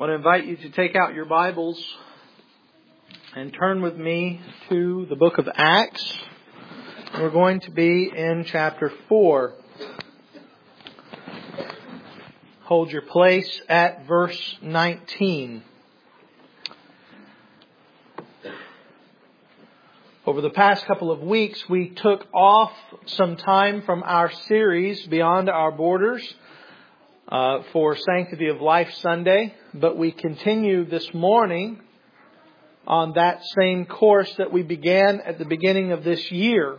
I want to invite you to take out your Bibles and turn with me to the book of Acts. We're going to be in chapter 4. Hold your place at verse 19. Over the past couple of weeks, we took off some time from our series, Beyond Our Borders, for Sanctity of Life Sunday, but we continue this morning on that same course that we began at the beginning of this year.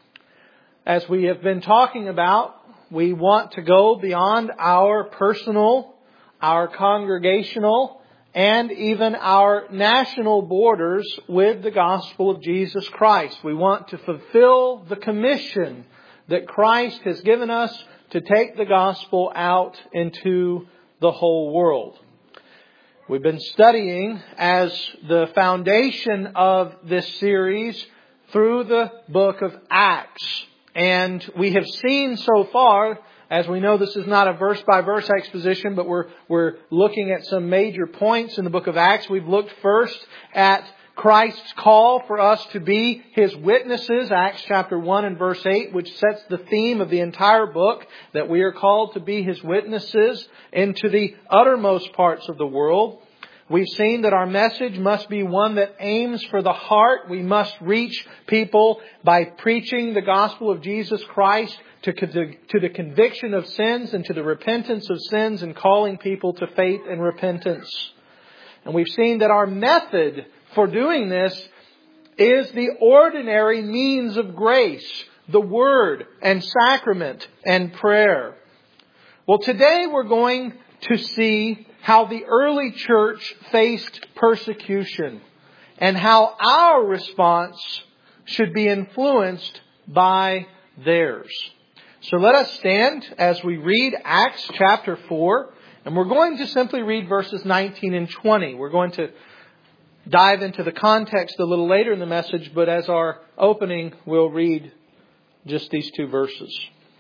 As we have been talking about, we want to go beyond our personal, our congregational, and even our national borders with the gospel of Jesus Christ. We want to fulfill the commission that Christ has given us to take the gospel out into the whole world. We've been studying as the foundation of this series through the book of Acts. And we have seen so far, as we know this is not a verse-by-verse exposition, but we're looking at some major points in the book of Acts. We've looked first at Christ's call for us to be His witnesses, Acts chapter 1 and verse 8, which sets the theme of the entire book, that we are called to be His witnesses into the uttermost parts of the world. We've seen that our message must be one that aims for the heart. We must reach people by preaching the gospel of Jesus Christ to the conviction of sins and to the repentance of sins, and calling people to faith and repentance. And we've seen that our method for doing this is the ordinary means of grace, the Word and sacrament and prayer. Well, today we're going to see how the early church faced persecution and how our response should be influenced by theirs. So let us stand as we read Acts chapter 4, and we're going to simply read verses 19 and 20. We're going to dive into the context a little later in the message, but as our opening, we'll read just these two verses.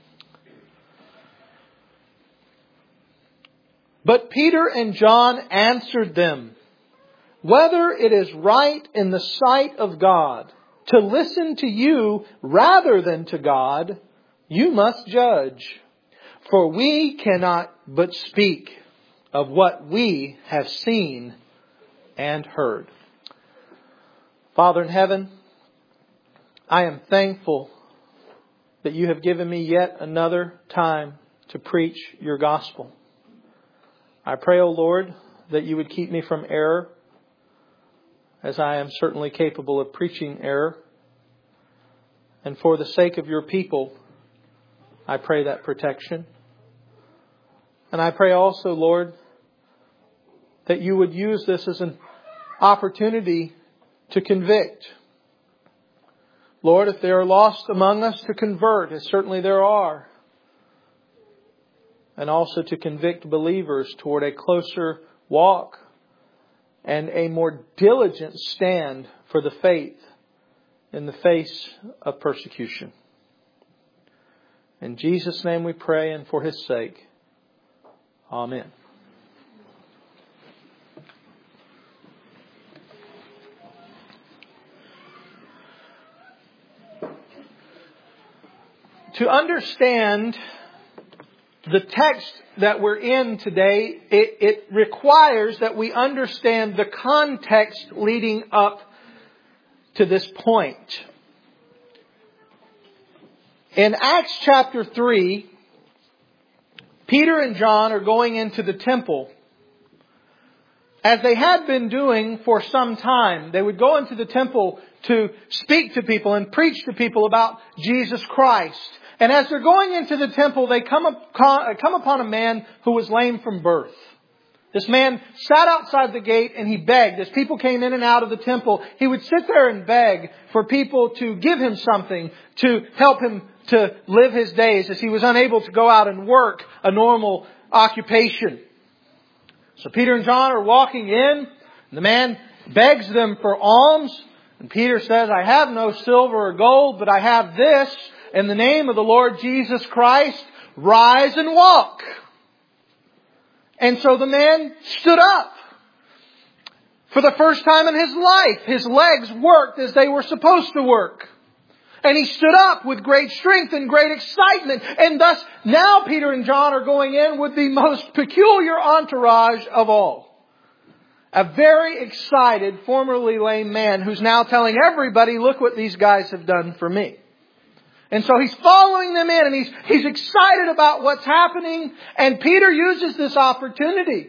But Peter and John answered them, "Whether it is right in the sight of God to listen to you rather than to God, you must judge. For we cannot but speak of what we have seen and heard." Father in heaven, I am thankful that you have given me yet another time to preach your gospel. I pray, O Lord, that you would keep me from error, as I am certainly capable of preaching error. And for the sake of your people, I pray that protection. And I pray also, Lord, that you would use this as an opportunity to convict. Lord, if there are lost among us, to convert, as certainly there are. And also to convict believers toward a closer walk and a more diligent stand for the faith in the face of persecution. In Jesus' name we pray, and for His sake. Amen. To understand the text that we're in today, it requires that we understand the context leading up to this point. In Acts chapter 3, Peter and John are going into the temple. As they had been doing for some time, they would go into the temple to speak to people and preach to people about Jesus Christ. And as they're going into the temple, they come upon a man who was lame from birth. This man sat outside the gate and he begged. As people came in and out of the temple, he would sit there and beg for people to give him something to help him to live his days, as he was unable to go out and work a normal occupation. So Peter and John are walking in, and the man begs them for alms. And Peter says, "I have no silver or gold, but I have this. In the name of the Lord Jesus Christ, rise and walk." And so the man stood up. For the first time in his life, his legs worked as they were supposed to work. And he stood up with great strength and great excitement. And thus, now Peter and John are going in with the most peculiar entourage of all. A very excited, formerly lame man who's now telling everybody, look what these guys have done for me. And so he's following them in and he's excited about what's happening. And Peter uses this opportunity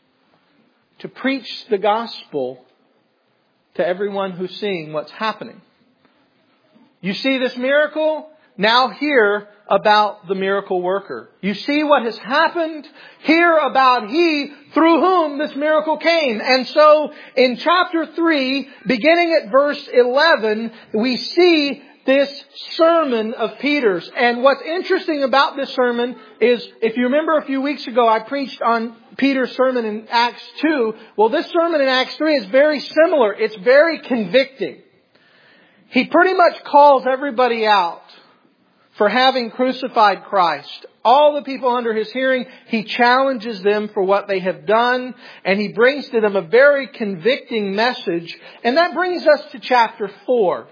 to preach the gospel to everyone who's seeing what's happening. You see this miracle? Now hear about the miracle worker. You see what has happened? Hear about He through whom this miracle came. And so in chapter 3, beginning at verse 11, we see this sermon of Peter's. And what's interesting about this sermon is, if you remember a few weeks ago, I preached on Peter's sermon in Acts 2. Well, this sermon in Acts 3 is very similar. It's very convicting. He pretty much calls everybody out for having crucified Christ. All the people under his hearing, he challenges them for what they have done, and he brings to them a very convicting message. And that brings us to chapter 4.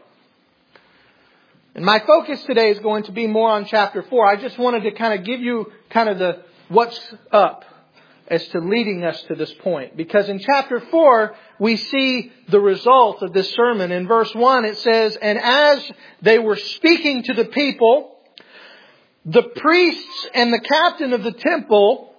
And my focus today is going to be more on chapter 4. I just wanted to kind of give you kind of the what's up as to leading us to this point. Because in chapter 4, we see the result of this sermon. In verse 1, it says, "And as they were speaking to the people, the priests and the captain of the temple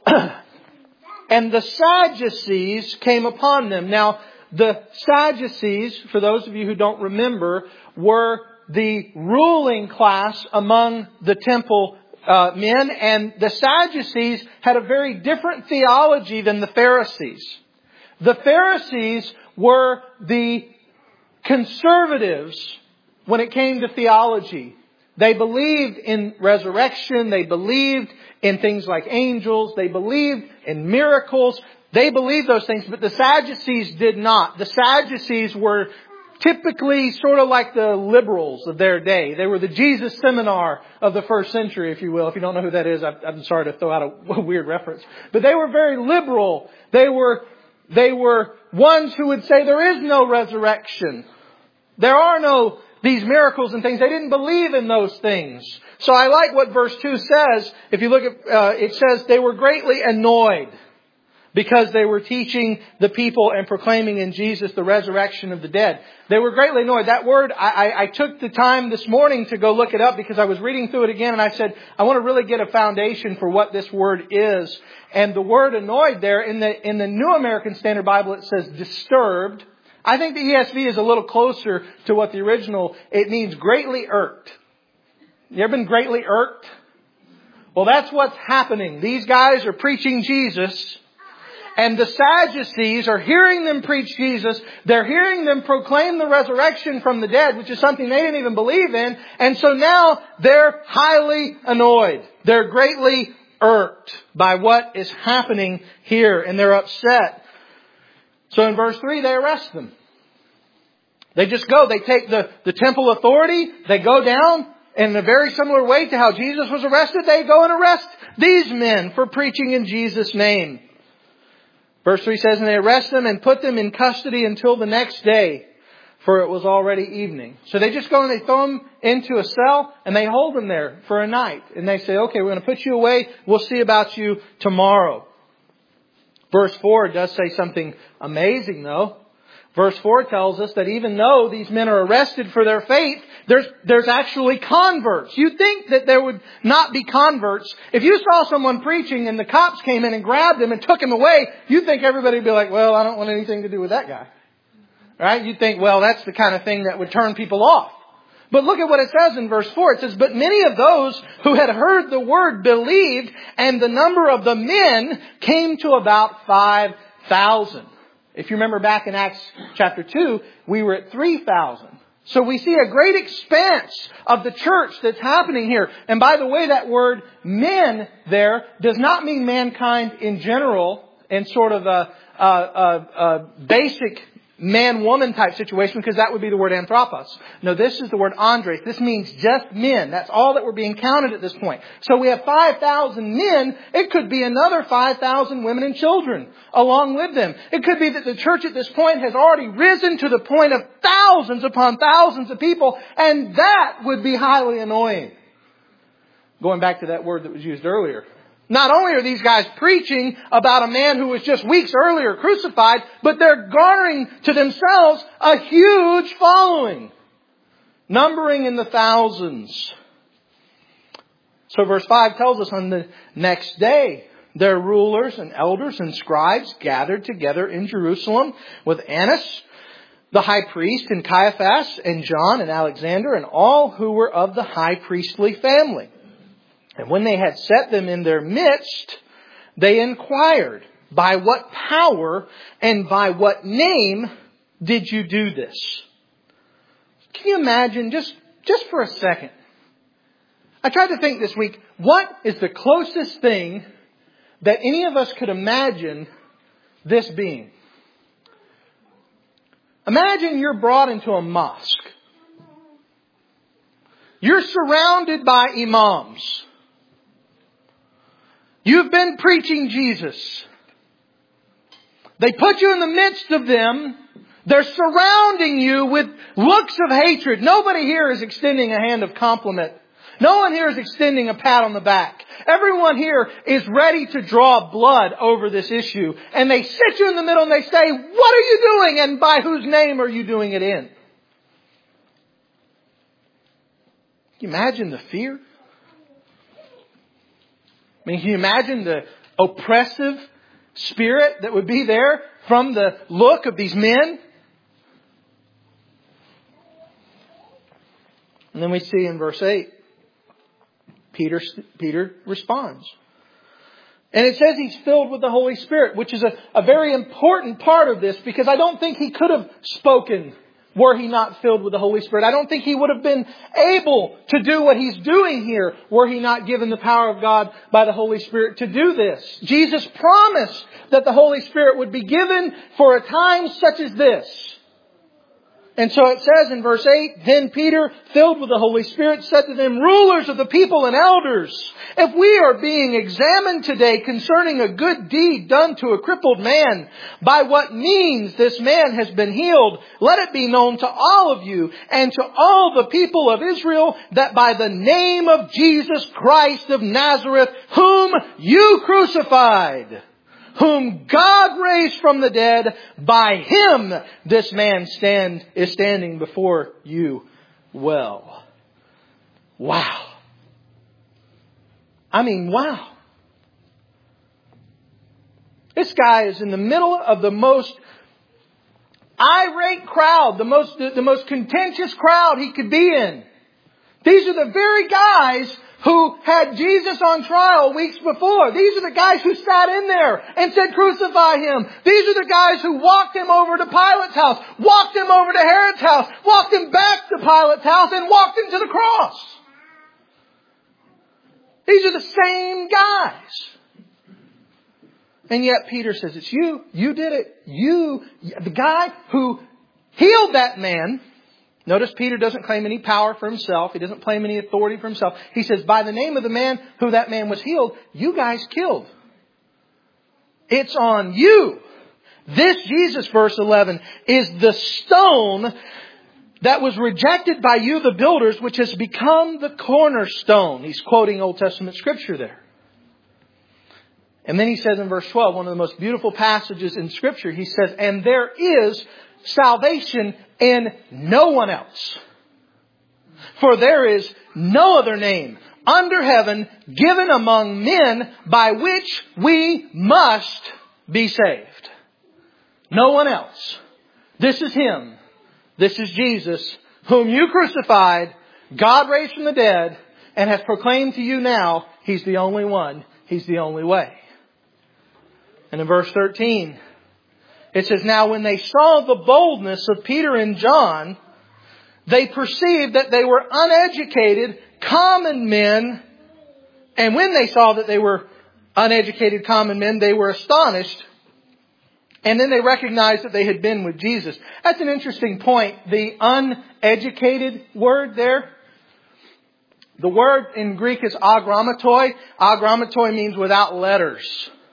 and the Sadducees came upon them." Now, the Sadducees, for those of you who don't remember, were the ruling class among the temple men, and the Sadducees had a very different theology than the Pharisees. The Pharisees were the conservatives when it came to theology. They believed in resurrection. They believed in things like angels. They believed in miracles. They believed those things, but the Sadducees did not. The Sadducees were typically sort of like the liberals of their day. They were the Jesus seminar of the first century, if you will. If you don't know who that is, I'm sorry to throw out a weird reference. But they were very liberal. They were ones who would say there is no resurrection. There are no these miracles and things. They didn't believe in those things. So I like what verse 2 says. If you look at, it says they were greatly annoyed because they were teaching the people and proclaiming in Jesus the resurrection of the dead. They were greatly annoyed. That word, I took the time this morning to go look it up because I was reading through it again and I said, I want to really get a foundation for what this word is. And the word annoyed there, in the New American Standard Bible, it says disturbed. I think the ESV is a little closer to what the original, it means greatly irked. You ever been greatly irked? Well, that's what's happening. These guys are preaching Jesus. And the Sadducees are hearing them preach Jesus. They're hearing them proclaim the resurrection from the dead, which is something they didn't even believe in. And so now they're highly annoyed. They're greatly irked by what is happening here. And they're upset. So in verse 3, they arrest them. They just go. They take the temple authority. They go down. In a very similar way to how Jesus was arrested, they go and arrest these men for preaching in Jesus' name. Verse 3 says, "And they arrest them and put them in custody until the next day, for it was already evening." So they just go and they throw them into a cell and they hold them there for a night. And they say, okay, we're going to put you away. We'll see about you tomorrow. Verse 4 does say something amazing though. Verse 4 tells us that even though these men are arrested for their faith, there's actually converts. You'd think that there would not be converts. If you saw someone preaching and the cops came in and grabbed him and took him away, you'd think everybody would be like, well, I don't want anything to do with that guy. Right? You'd think, well, that's the kind of thing that would turn people off. But look at what it says in verse 4. It says, "But many of those who had heard the word believed, and the number of the men came to about 5,000. If you remember back in Acts chapter 2, we were at 3,000. So we see a great expanse of the church that's happening here. And by the way, that word men there does not mean mankind in general in sort of a basic man-woman type situation, because that would be the word anthropos. No, this is the word andres. This means just men. That's all that were being counted at this point. So we have 5,000 men. It could be another 5,000 women and children along with them. It could be that the church at this point has already risen to the point of thousands upon thousands of people, and that would be highly annoying. Going back to that word that was used earlier. Not only are these guys preaching about a man who was just weeks earlier crucified, but they're garnering to themselves a huge following, numbering in the thousands. So verse 5 tells us on the next day, their rulers and elders and scribes gathered together in Jerusalem with Annas, the high priest, and Caiaphas, and John, and Alexander, and all who were of the high priestly family. And when they had set them in their midst, they inquired, by what power and by what name did you do this? Can you imagine, just for a second? I tried to think this week, what is the closest thing that any of us could imagine this being? Imagine you're brought into a mosque. You're surrounded by imams. You've been preaching Jesus. They put you in the midst of them. They're surrounding you with looks of hatred. Nobody here is extending a hand of compliment. No one here is extending a pat on the back. Everyone here is ready to draw blood over this issue. And they sit you in the middle and they say, what are you doing? And by whose name are you doing it in? Can you imagine the fear? I mean, can you imagine the oppressive spirit that would be there from the look of these men? And then we see in verse 8, Peter responds. And it says he's filled with the Holy Spirit, which is a very important part of this, because I don't think he could have spoken were he not filled with the Holy Spirit. I don't think he would have been able to do what he's doing here were he not given the power of God by the Holy Spirit to do this. Jesus promised that the Holy Spirit would be given for a time such as this. And so it says in verse 8, then Peter, filled with the Holy Spirit, said to them, rulers of the people and elders, if we are being examined today concerning a good deed done to a crippled man, by what means this man has been healed, let it be known to all of you and to all the people of Israel that by the name of Jesus Christ of Nazareth, whom you crucified, whom God raised from the dead, by Him this man is standing before you well. Wow. I mean, wow. This guy is in the middle of the most irate crowd, the most contentious crowd he could be in. These are the very guys who had Jesus on trial weeks before. These are the guys who sat in there and said, crucify Him. These are the guys who walked Him over to Pilate's house, walked Him over to Herod's house, walked Him back to Pilate's house, and walked Him to the cross. These are the same guys. And yet Peter says, it's you. You did it. You, the guy who healed that man. Notice Peter doesn't claim any power for himself. He doesn't claim any authority for himself. He says, by the name of the man who that man was healed, you guys killed. It's on you. This Jesus, verse 11, is the stone that was rejected by you, the builders, which has become the cornerstone. He's quoting Old Testament scripture there. And then he says in verse 12, one of the most beautiful passages in scripture, he says, and there is salvation in no one else. For there is no other name under heaven given among men by which we must be saved. No one else. This is Him. This is Jesus, whom you crucified, God raised from the dead, and has proclaimed to you now, He's the only one. He's the only way. And in verse 13, it says, now when they saw the boldness of Peter and John, they perceived that they were uneducated, common men. And when they saw that they were uneducated, common men, they were astonished And then they recognized that they had been with Jesus. That's an interesting point. The uneducated word there. The word in Greek is agrammatoi. Agrammatoi means without letters.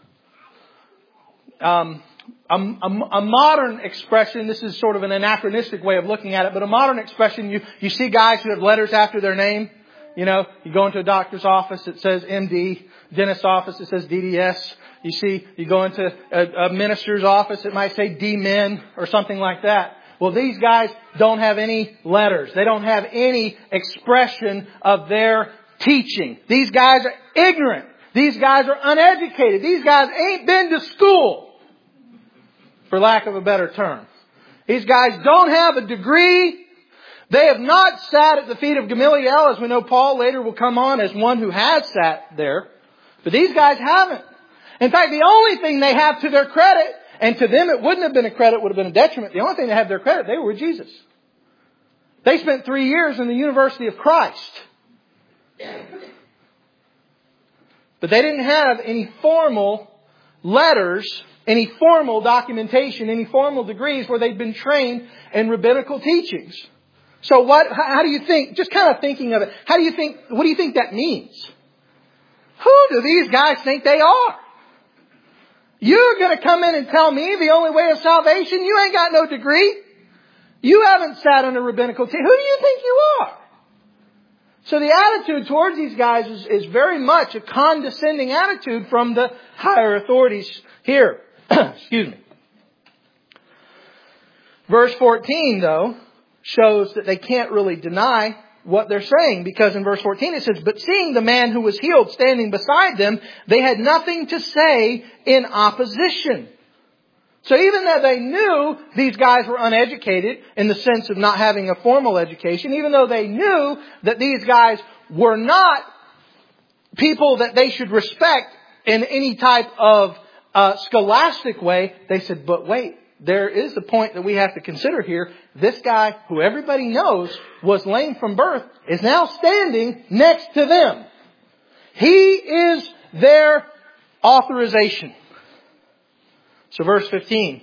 A modern expression, this is sort of an anachronistic way of looking at it, but a modern expression, you see guys who have letters after their name. You know, you go into a doctor's office, it says MD. Dentist's office, it says DDS. You go into a minister's office, it might say D-Men or something like that. Well, these guys don't have any letters. They don't have any expression of their teaching. These guys are ignorant. These guys are uneducated. These guys ain't been to school, for lack of a better term. These guys don't have a degree. They have not sat at the feet of Gamaliel, as we know Paul later will come on as one who has sat there. But these guys haven't. In fact, the only thing they have to their credit, and to them it wouldn't have been a credit, would have been a detriment. The only thing they have to their credit, they were with Jesus. They spent 3 years in the University of Christ. But they didn't have any formal letters, any formal documentation, any formal degrees where they'd been trained in rabbinical teachings. So how do you think, just kind of thinking of it, what do you think that means? Who do these guys think they are? You're going to come in and tell me the only way of salvation? You ain't got no degree. You haven't sat on a rabbinical team. Who do you think you are? So the attitude towards these guys is very much a condescending attitude from the higher authorities here. Excuse me. Verse 14, though, shows that they can't really deny what they're saying, because in verse 14 it says, "But seeing the man who was healed standing beside them, they had nothing to say in opposition." So even though they knew these guys were uneducated in the sense of not having a formal education, even though they knew that these guys were not people that they should respect in any type of scholastic way, they said, but wait, there is a point that we have to consider here. This guy, who everybody knows was lame from birth, is now standing next to them. He is their authorization. So verse 15.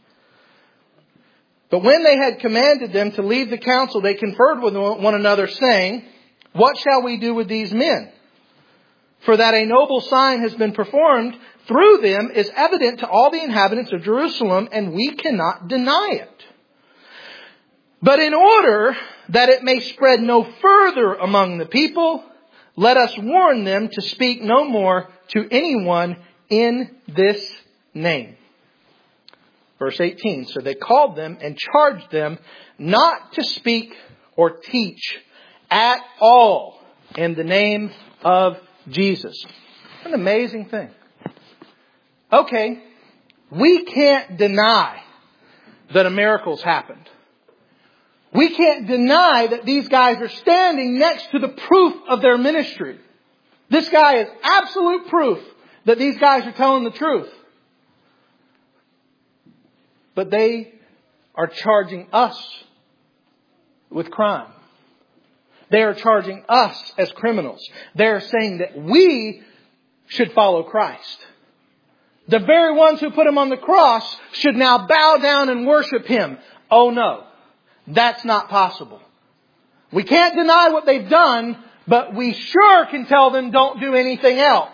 "But when they had commanded them to leave the council, they conferred with one another, saying, 'What shall we do with these men? For that a noble sign has been performed through them is evident to all the inhabitants of Jerusalem, and we cannot deny it. But in order that it may spread no further among the people, let us warn them to speak no more to anyone in this name.'" Verse 18, "So they called them and charged them not to speak or teach at all in the name of Jesus." What an amazing thing. Okay, we can't deny that a miracle's happened. We can't deny that these guys are standing next to the proof of their ministry. This guy is absolute proof that these guys are telling the truth. But they are charging us with crime. They are charging us as criminals. They are saying that we should follow Christ. The very ones who put Him on the cross should now bow down and worship Him. Oh no, that's not possible. We can't deny what they've done, but we sure can tell them don't do anything else.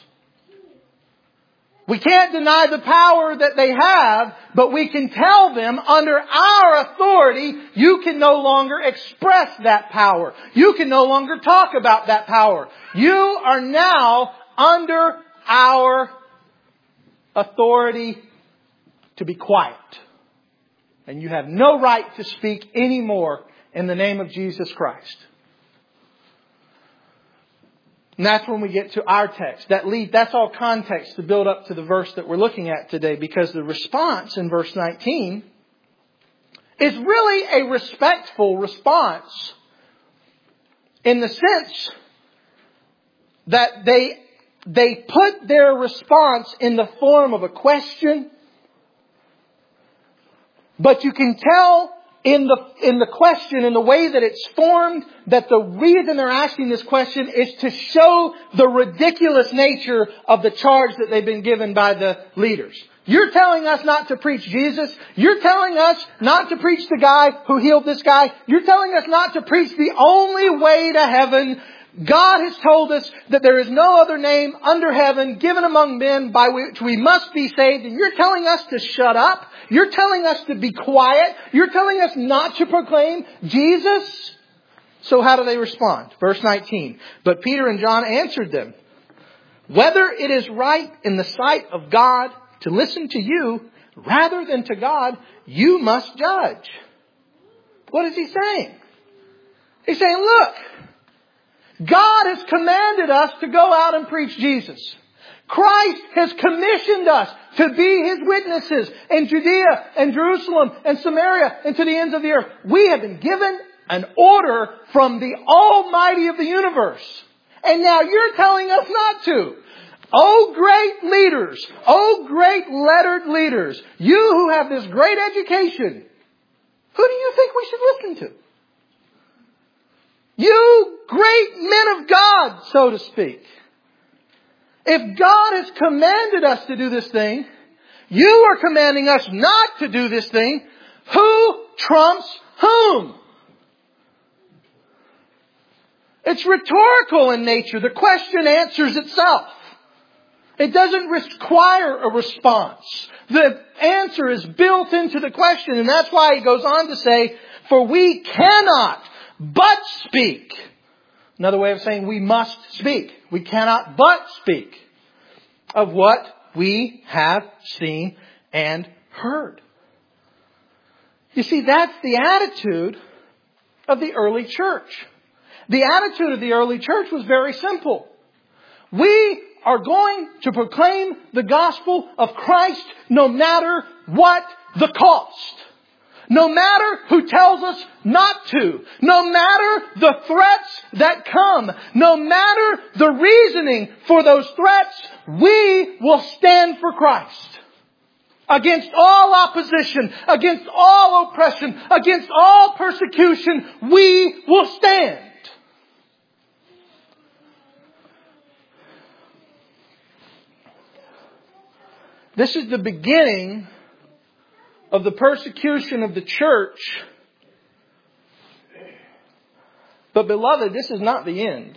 We can't deny the power that they have, but we can tell them under our authority, you can no longer express that power. You can no longer talk about that power. You are now under our authority to be quiet. And you have no right to speak anymore in the name of Jesus Christ. And that's when we get to our text. That's all context to build up to the verse that we're looking at today, because the response in verse 19 is really a respectful response in the sense that they put their response in the form of a question, but you can tell in the question, in the way that it's formed, that the reason they're asking this question is to show the ridiculous nature of the charge that they've been given by the leaders. You're telling us not to preach Jesus. You're telling us not to preach the guy who healed this guy. You're telling us not to preach the only way to heaven. God has told us that there is no other name under heaven given among men by which we must be saved. And you're telling us to shut up. You're telling us to be quiet. You're telling us not to proclaim Jesus. So how do they respond? Verse 19. But Peter and John answered them, whether it is right in the sight of God to listen to you rather than to God, you must judge. What is he saying? He's saying, look, God has commanded us to go out and preach Jesus. Christ has commissioned us to be His witnesses in Judea and Jerusalem and Samaria and to the ends of the earth. We have been given an order from the Almighty of the universe. And now you're telling us not to. Oh, great leaders. Oh, great lettered leaders. You who have this great education. Who do you think we should listen to? You great men of God, so to speak. If God has commanded us to do this thing, you are commanding us not to do this thing. Who trumps whom? It's rhetorical in nature. The question answers itself. It doesn't require a response. The answer is built into the question. And that's why he goes on to say, for we cannot but speak. Another way of saying we must speak. We cannot but speak of what we have seen and heard. You see, that's the attitude of the early church. The attitude of the early church was very simple. We are going to proclaim the gospel of Christ no matter what the cost. No matter who tells us not to. No matter the threats that come. No matter the reasoning for those threats, we will stand for Christ. Against all opposition, against all oppression, against all persecution, we will stand. This is the beginning of the persecution of the church. But beloved, this is not the end.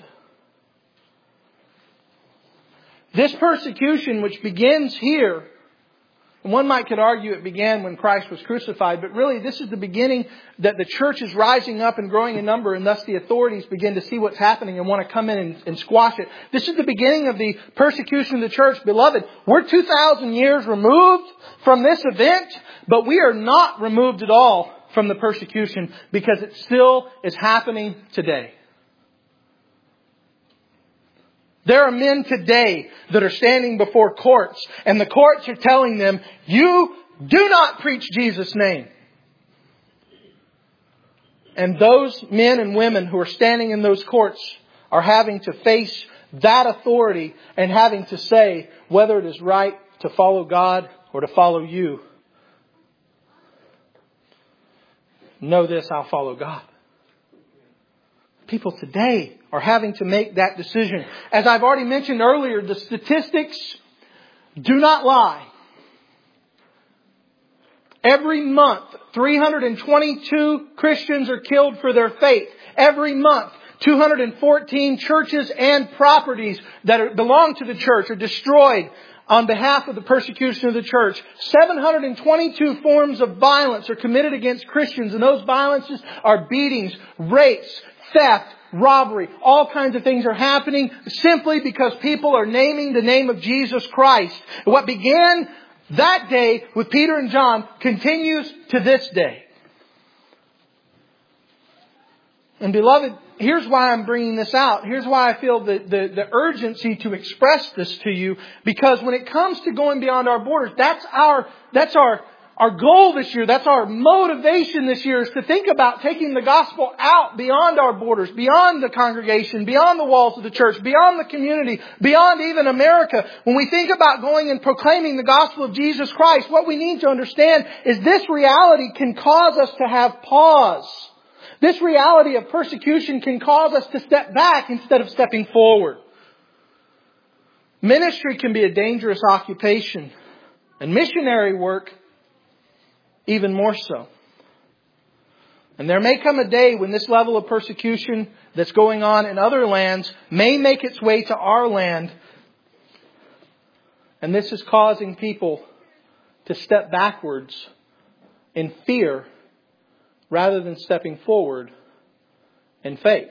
This persecution, which begins here, one could argue it began when Christ was crucified, but really this is the beginning that the church is rising up and growing in number, and thus the authorities begin to see what's happening and want to come in and squash it. This is the beginning of the persecution of the church. Beloved, we're 2,000 years removed from this event, but we are not removed at all from the persecution because it still is happening today. There are men today that are standing before courts, and the courts are telling them, you do not preach Jesus' name. And those men and women who are standing in those courts are having to face that authority and having to say whether it is right to follow God or to follow you. Know this, I'll follow God. People today are having to make that decision. As I've already mentioned earlier, the statistics do not lie. Every month, 322 Christians are killed for their faith. Every month, 214 churches and properties that belong to the church are destroyed on behalf of the persecution of the church. 722 forms of violence are committed against Christians, and those violences are beatings, rapes, theft, robbery. All kinds of things are happening simply because people are naming the name of Jesus Christ. What began that day with Peter and John continues to this day. And beloved, here's why I'm bringing this out. Here's why I feel the urgency to express this to you. Because when it comes to going beyond our borders, that's our goal this year. That's our motivation this year, is to think about taking the gospel out beyond our borders, beyond the congregation, beyond the walls of the church, beyond the community, beyond even America. When we think about going and proclaiming the gospel of Jesus Christ, what we need to understand is this reality can cause us to have pause. This reality of persecution can cause us to step back instead of stepping forward. Ministry can be a dangerous occupation. And missionary work, even more so. And there may come a day when this level of persecution that's going on in other lands may make its way to our land. And this is causing people to step backwards in fear rather than stepping forward in faith.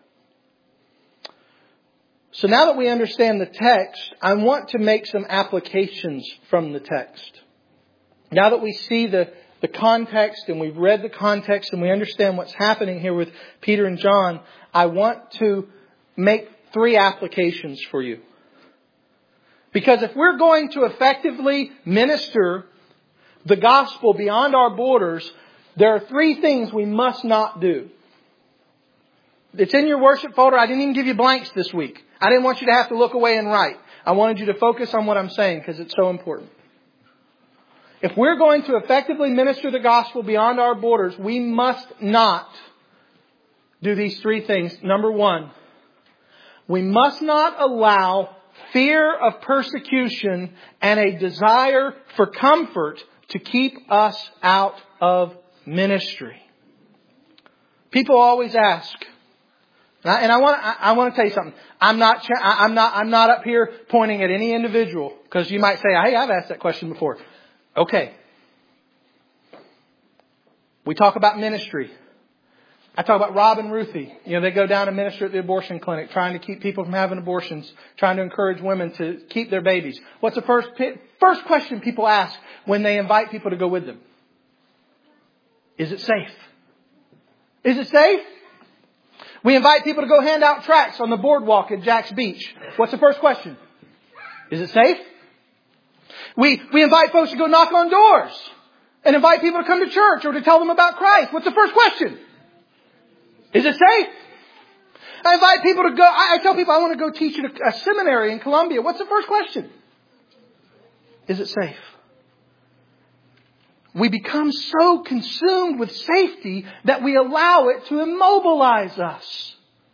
So now that we understand the text, I want to make some applications from the text. Now that we see the context and we've read the context and we understand what's happening here with Peter and John, I want to make 3 applications for you. Because if we're going to effectively minister the gospel beyond our borders, there are 3 things we must not do. It's in your worship folder. I didn't even give you blanks this week. I didn't want you to have to look away and write. I wanted you to focus on what I'm saying because it's so important. If we're going to effectively minister the gospel beyond our borders, we must not do these 3 things. Number 1, we must not allow fear of persecution and a desire for comfort to keep us out of ministry. People always ask, and I want to tell you something. I'm not up here pointing at any individual because you might say, "Hey, I've asked that question before." Okay. We talk about ministry. I talk about Rob and Ruthie. They go down and minister at the abortion clinic, trying to keep people from having abortions, trying to encourage women to keep their babies. What's the first question people ask when they invite people to go with them? Is it safe? Is it safe? We invite people to go hand out tracts on the boardwalk at Jack's Beach. What's the first question? Is it safe? We invite folks to go knock on doors and invite people to come to church or to tell them about Christ. What's the first question? Is it safe? I invite people to go. I tell people I want to go teach at a seminary in Columbia. What's the first question? Is it safe? We become so consumed with safety that we allow it to immobilize us.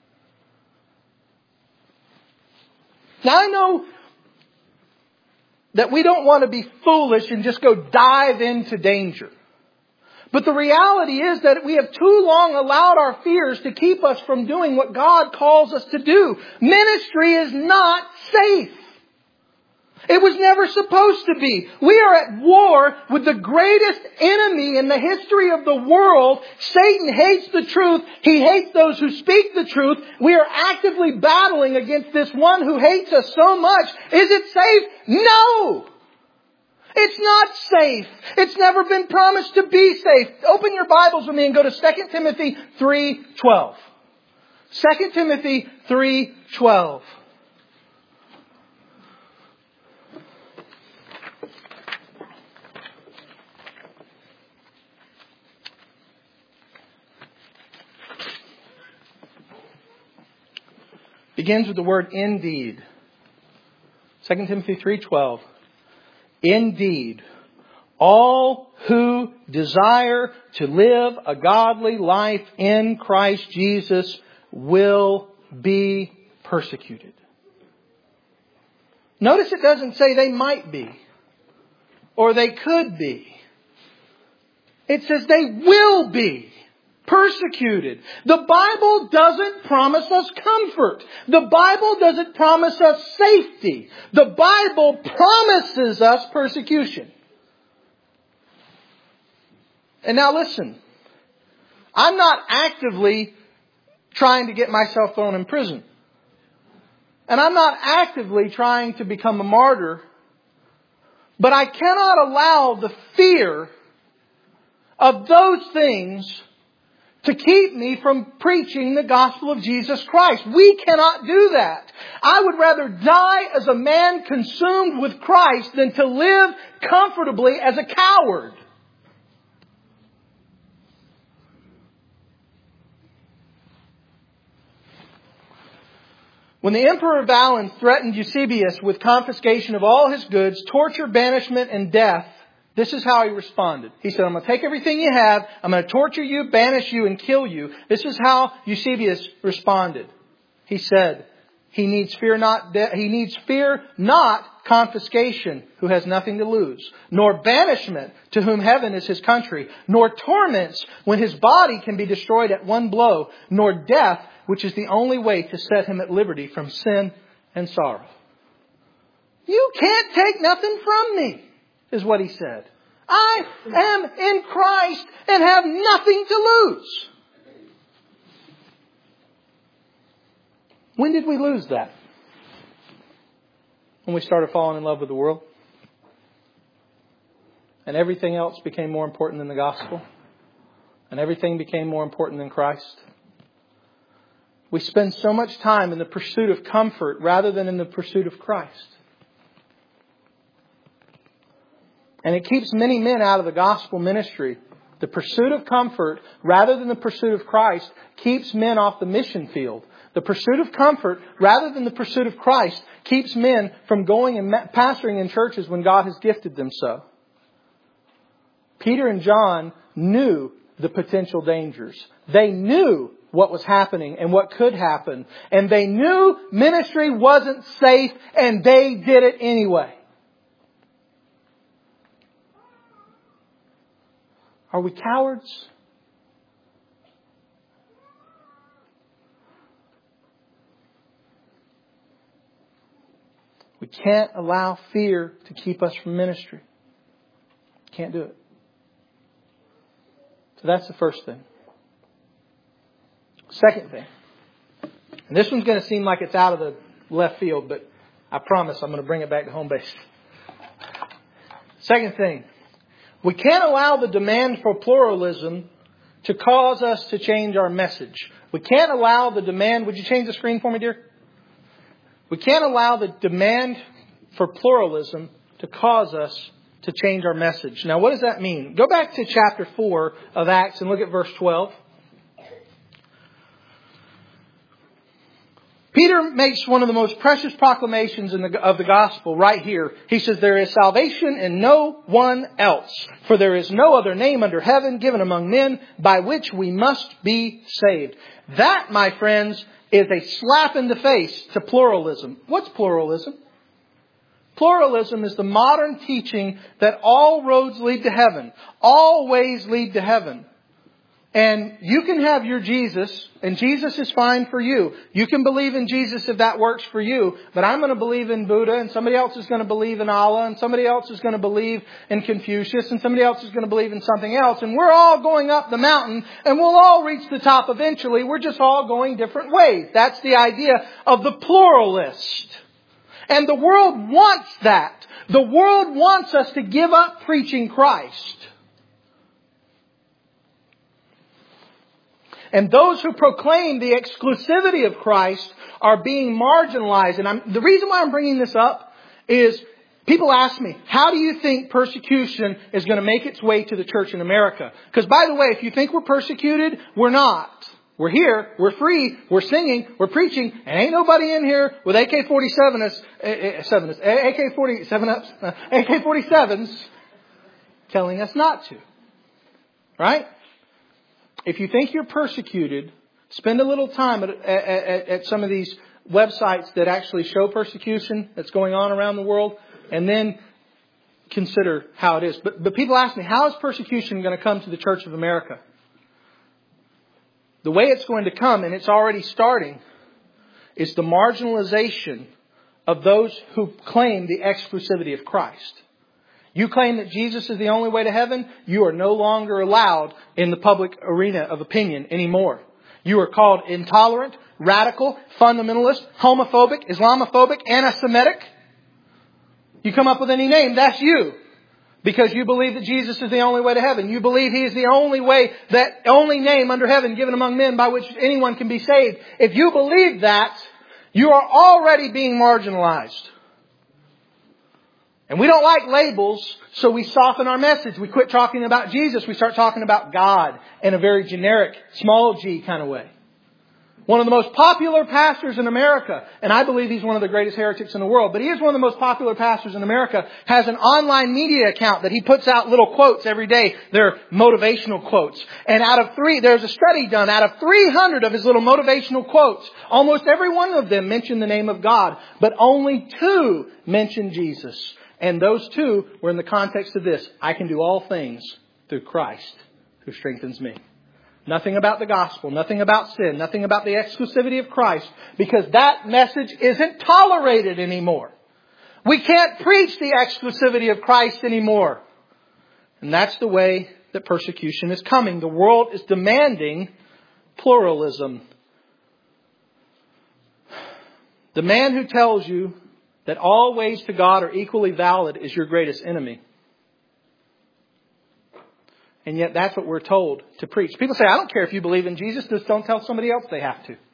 Now I know that we don't want to be foolish and just go dive into danger. But the reality is that we have too long allowed our fears to keep us from doing what God calls us to do. Ministry is not safe. It was never supposed to be. We are at war with the greatest enemy in the history of the world. Satan hates the truth. He hates those who speak the truth. We are actively battling against this one who hates us so much. Is it safe? No! It's not safe. It's never been promised to be safe. Open your Bibles with me and go to 2 Timothy 3:12. 2 Timothy 3:12. Begins with the word indeed. 2 Timothy 3:12. Indeed, all who desire to live a godly life in Christ Jesus will be persecuted. Notice it doesn't say they might be or they could be. It says they will be persecuted. The Bible doesn't promise us comfort. The Bible doesn't promise us safety. The Bible promises us persecution. And now listen. I'm not actively trying to get myself thrown in prison. And I'm not actively trying to become a martyr. But I cannot allow the fear of those things to keep me from preaching the gospel of Jesus Christ. We cannot do that. I would rather die as a man consumed with Christ than to live comfortably as a coward. When the Emperor Valens threatened Eusebius with confiscation of all his goods, torture, banishment, and death, this is how he responded. He said, I'm going to take everything you have, I'm going to torture you, banish you, and kill you. This is how Eusebius responded. He said, he needs fear not confiscation, who has nothing to lose, nor banishment, to whom heaven is his country, nor torments, when his body can be destroyed at one blow, nor death, which is the only way to set him at liberty from sin and sorrow. You can't take nothing from me, is what he said. I am in Christ and have nothing to lose. When did we lose that? When we started falling in love with the world? And everything else became more important than the gospel? And everything became more important than Christ? We spend so much time in the pursuit of comfort rather than in the pursuit of Christ. And it keeps many men out of the gospel ministry. The pursuit of comfort rather than the pursuit of Christ keeps men off the mission field. The pursuit of comfort rather than the pursuit of Christ keeps men from going and pastoring in churches when God has gifted them so. Peter and John knew the potential dangers. They knew what was happening and what could happen. And they knew ministry wasn't safe, and they did it anyway. Are we cowards? We can't allow fear to keep us from ministry. Can't do it. So that's the first thing. Second thing. And this one's going to seem like it's out of the left field, but I promise I'm going to bring it back to home base. Second thing. We can't allow the demand for pluralism to cause us to change our message. We can't allow the demand... Would you change the screen for me, dear? We can't allow the demand for pluralism to cause us to change our message. Now, what does that mean? Go back to chapter 4 of Acts and look at verse 12. Peter makes one of the most precious proclamations of the gospel right here. He says, there is salvation in no one else, for there is no other name under heaven given among men by which we must be saved. That, my friends, is a slap in the face to pluralism. What's pluralism? Pluralism is the modern teaching that all roads lead to heaven. All ways lead to heaven. And you can have your Jesus, and Jesus is fine for you. You can believe in Jesus if that works for you. But I'm going to believe in Buddha, and somebody else is going to believe in Allah, and somebody else is going to believe in Confucius, and somebody else is going to believe in something else. And we're all going up the mountain, and we'll all reach the top eventually. We're just all going different ways. That's the idea of the pluralist. And the world wants that. The world wants us to give up preaching Christ. And those who proclaim the exclusivity of Christ are being marginalized. And the reason why I'm bringing this up is people ask me, how do you think persecution is going to make its way to the church in America? Because by the way, if you think we're persecuted, we're not. We're here, we're free, we're singing, we're preaching, and ain't nobody in here with AK-47s telling us not to. Right? If you think you're persecuted, spend a little time at some of these websites that actually show persecution that's going on around the world, and then consider how it is. But people ask me, how is persecution going to come to the Church of America? The way it's going to come, and it's already starting, is the marginalization of those who claim the exclusivity of Christ. You claim that Jesus is the only way to heaven, you are no longer allowed in the public arena of opinion anymore. You are called intolerant, radical, fundamentalist, homophobic, Islamophobic, anti-Semitic. You come up with any name, that's you. Because you believe that Jesus is the only way to heaven. You believe He is the only way, that only name under heaven given among men by which anyone can be saved. If you believe that, you are already being marginalized. And we don't like labels, so we soften our message. We quit talking about Jesus. We start talking about God in a very generic, small g kind of way. One of the most popular pastors in America, and I believe he's one of the greatest heretics in the world, but he is one of the most popular pastors in America, has an online media account that he puts out little quotes every day. They're motivational quotes. And there's a study done, out of 300 of his little motivational quotes, almost every one of them mention the name of God, but only 2 mention Jesus. And those 2 were in the context of this: I can do all things through Christ who strengthens me. Nothing about the gospel, nothing about sin, nothing about the exclusivity of Christ, because that message isn't tolerated anymore. We can't preach the exclusivity of Christ anymore. And that's the way that persecution is coming. The world is demanding pluralism. The man who tells you that all ways to God are equally valid is your greatest enemy. And yet that's what we're told to preach. People say, I don't care if you believe in Jesus, just don't tell somebody else they have to.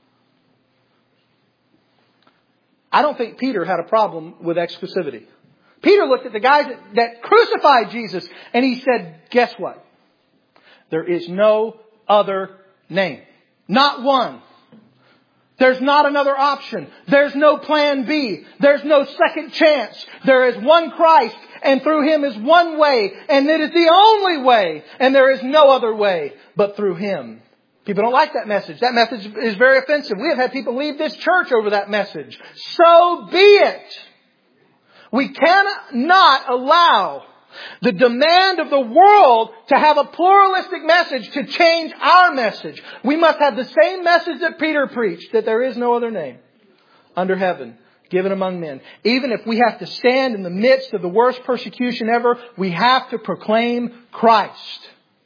I don't think Peter had a problem with exclusivity. Peter looked at the guys that crucified Jesus and he said, guess what? There is no other name. Not one. There's not another option. There's no plan B. There's no second chance. There is one Christ, and through Him is one way, and it is the only way, and there is no other way but through Him. People don't like that message. That message is very offensive. We have had people leave this church over that message. So be it. We cannot allow the demand of the world to have a pluralistic message to change our message. We must have the same message that Peter preached, that there is no other name under heaven given among men. Even if we have to stand in the midst of the worst persecution ever, we have to proclaim Christ.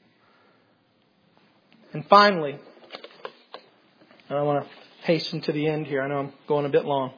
And finally, and I want to hasten to the end here. I know I'm going a bit long.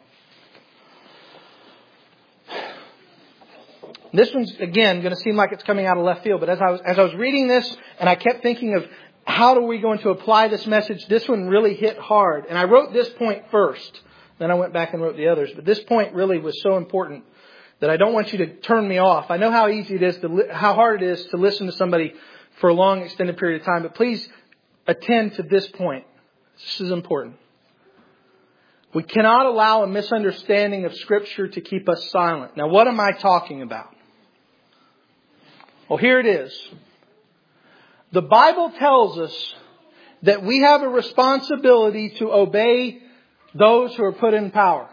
This one's, again, going to seem like it's coming out of left field. But as I was reading this, and I kept thinking of how are we going to apply this message, this one really hit hard. And I wrote this point first. Then I went back and wrote the others. But this point really was so important that I don't want you to turn me off. I know how easy it is, how hard it is to listen to somebody for a long, extended period of time. But please attend to this point. This is important. We cannot allow a misunderstanding of Scripture to keep us silent. Now, what am I talking about? Well, here it is. The Bible tells us that we have a responsibility to obey those who are put in power.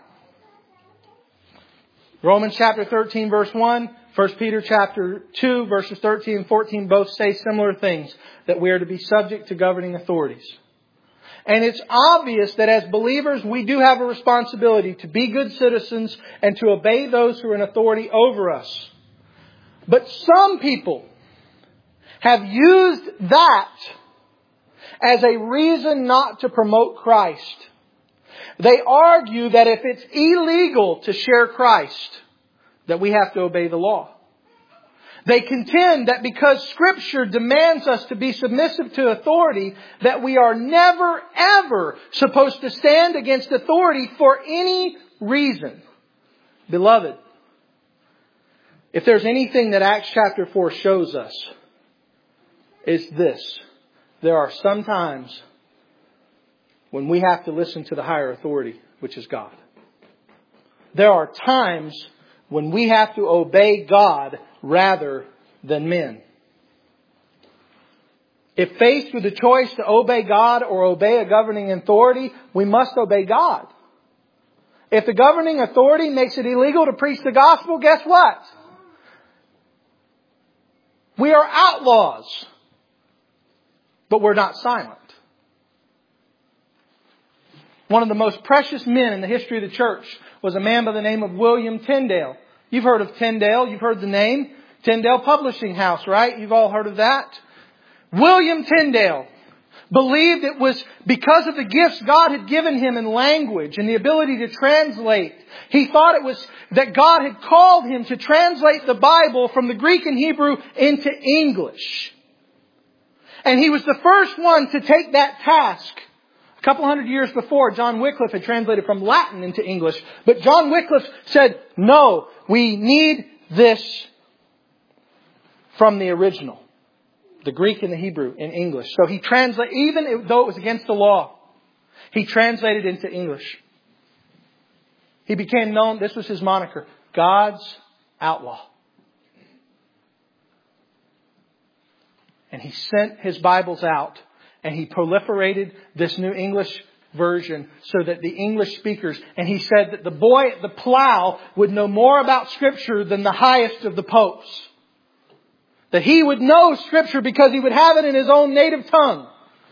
Romans chapter 13 verse 1, 1 Peter chapter 2 verses 13 and 14 both say similar things, that we are to be subject to governing authorities. And it's obvious that as believers we do have a responsibility to be good citizens and to obey those who are in authority over us. But some people have used that as a reason not to promote Christ. They argue that if it's illegal to share Christ, that we have to obey the law. They contend that because Scripture demands us to be submissive to authority, that we are never, ever supposed to stand against authority for any reason. Beloved, if there's anything that Acts chapter 4 shows us, it's this. There are some times when we have to listen to the higher authority, which is God. There are times when we have to obey God rather than men. If faced with the choice to obey God or obey a governing authority, we must obey God. If the governing authority makes it illegal to preach the gospel, guess what? We are outlaws. But we're not silent. One of the most precious men in the history of the church was a man by the name of William Tyndale. You've heard of Tyndale. You've heard the name. Tyndale Publishing House, right? You've all heard of that. William Tyndale believed it was because of the gifts God had given him in language and the ability to translate. He thought it was that God had called him to translate the Bible from the Greek and Hebrew into English. And he was the first one to take that task. A couple hundred years before, John Wycliffe had translated from Latin into English. But John Wycliffe said, no, we need this from the original. The Greek and the Hebrew in English. So he translated, even though it was against the law. he translated into English. He became known, this was his moniker, God's outlaw. And he sent his Bibles out and he proliferated this New English version so that the English speakers, and he said that the boy at the plow would know more about Scripture than the highest of the popes. That he would know Scripture because he would have it in his own native tongue.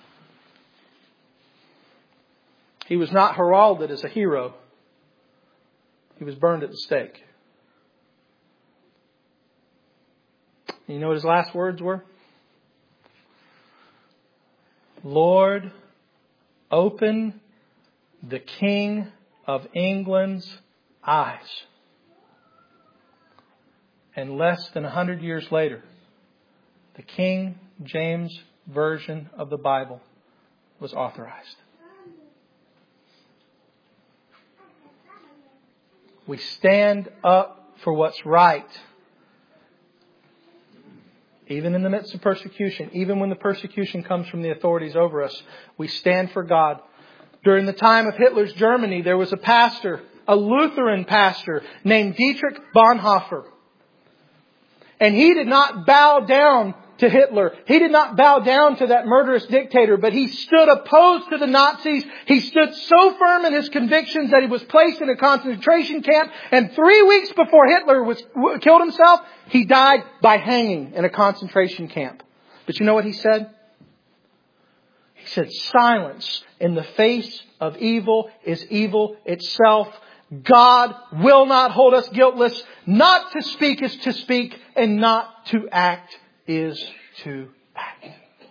He was not heralded as a hero. He was burned at the stake. And you know what his last words were? Lord, open the King of England's eyes. And less than 100 years later, the King James Version of the Bible was authorized. We stand up for what's right. Even in the midst of persecution, even when the persecution comes from the authorities over us, we stand for God. During the time of Hitler's Germany, there was a pastor, a Lutheran pastor named Dietrich Bonhoeffer. And he did not bow down to Hitler. He did not bow down to that murderous dictator, but he stood opposed to the Nazis. He stood so firm in his convictions that he was placed in a concentration camp. And 3 weeks before Hitler killed himself, he died by hanging in a concentration camp. But you know what he said? He said, silence in the face of evil is evil itself. God will not hold us guiltless. Not to speak is to speak, and not to act is to act.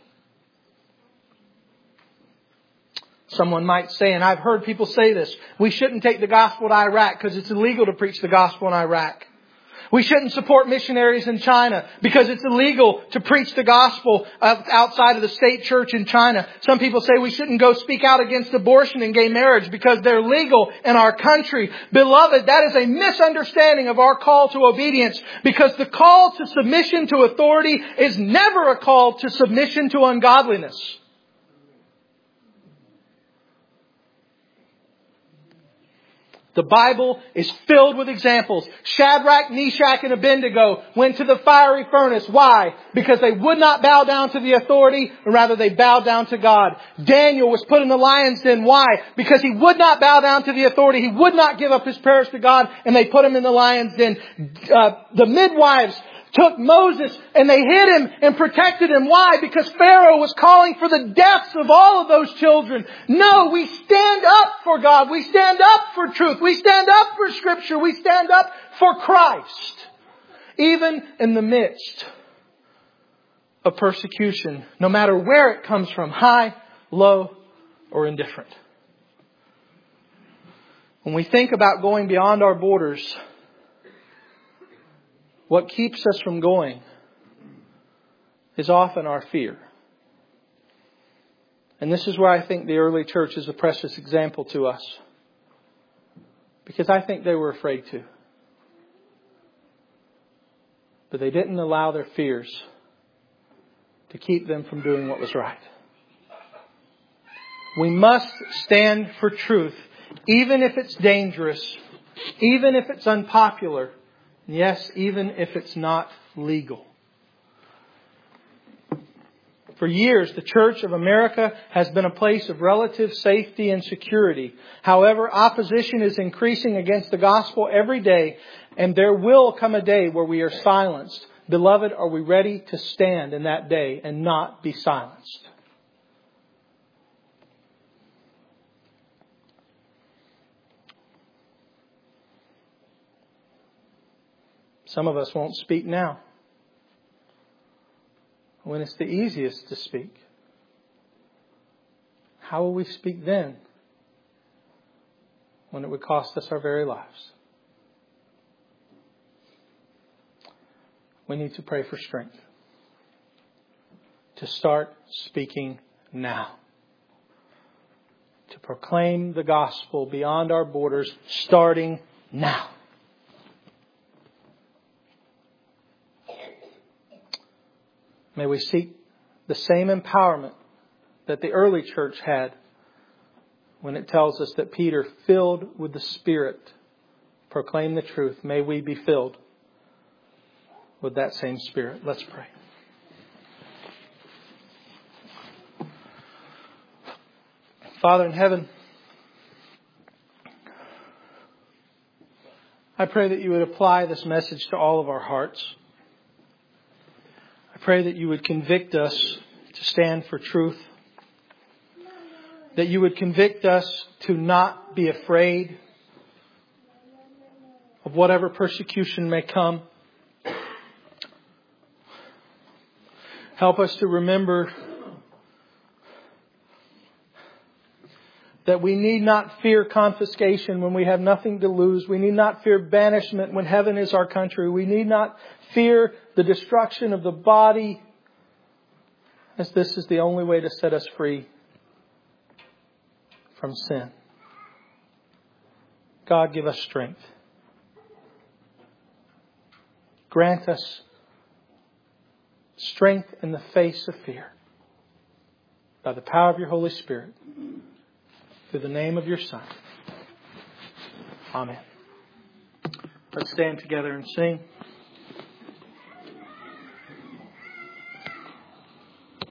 Someone might say, and I've heard people say this, we shouldn't take the gospel to Iraq because it's illegal to preach the gospel in Iraq. We shouldn't support missionaries in China because it's illegal to preach the gospel outside of the state church in China. Some people say we shouldn't go speak out against abortion and gay marriage because they're legal in our country. Beloved, that is a misunderstanding of our call to obedience, because the call to submission to authority is never a call to submission to ungodliness. The Bible is filled with examples. Shadrach, Meshach, and Abednego went to the fiery furnace. Why? Because they would not bow down to the authority, or rather they bowed down to God. Daniel was put in the lion's den. Why? Because he would not bow down to the authority. He would not give up his prayers to God, and they put him in the lion's den. The midwives took Moses and they hid him and protected him. Why? Because Pharaoh was calling for the deaths of all of those children. No, we stand up for God. We stand up for truth. We stand up for Scripture. We stand up for Christ. Even in the midst of persecution, no matter where it comes from, high, low, or indifferent. When we think about going beyond our borders, what keeps us from going is often our fear. And this is where I think the early church is a precious example to us. Because I think they were afraid to. But they didn't allow their fears to keep them from doing what was right. We must stand for truth, even if it's dangerous, even if it's unpopular. Yes, even if it's not legal. For years, the Church of America has been a place of relative safety and security. However, opposition is increasing against the gospel every day, and there will come a day where we are silenced. Beloved, are we ready to stand in that day and not be silenced? Some of us won't speak now, when it's the easiest to speak. How will we speak then, when it would cost us our very lives? We need to pray for strength to start speaking now, to proclaim the gospel beyond our borders, starting now. May we seek the same empowerment that the early church had when it tells us that Peter, filled with the Spirit, proclaimed the truth. May we be filled with that same Spirit. Let's pray. Father in heaven, I pray that you would apply this message to all of our hearts. I pray that you would convict us to stand for truth. That you would convict us to not be afraid of whatever persecution may come. Help us to remember that we need not fear confiscation when we have nothing to lose. We need not fear banishment when heaven is our country. We need not fear the destruction of the body, as this is the only way to set us free from sin. God, give us strength. Grant us strength in the face of fear by the power of your Holy Spirit. Through the name of your Son. Amen. Let's stand together and sing.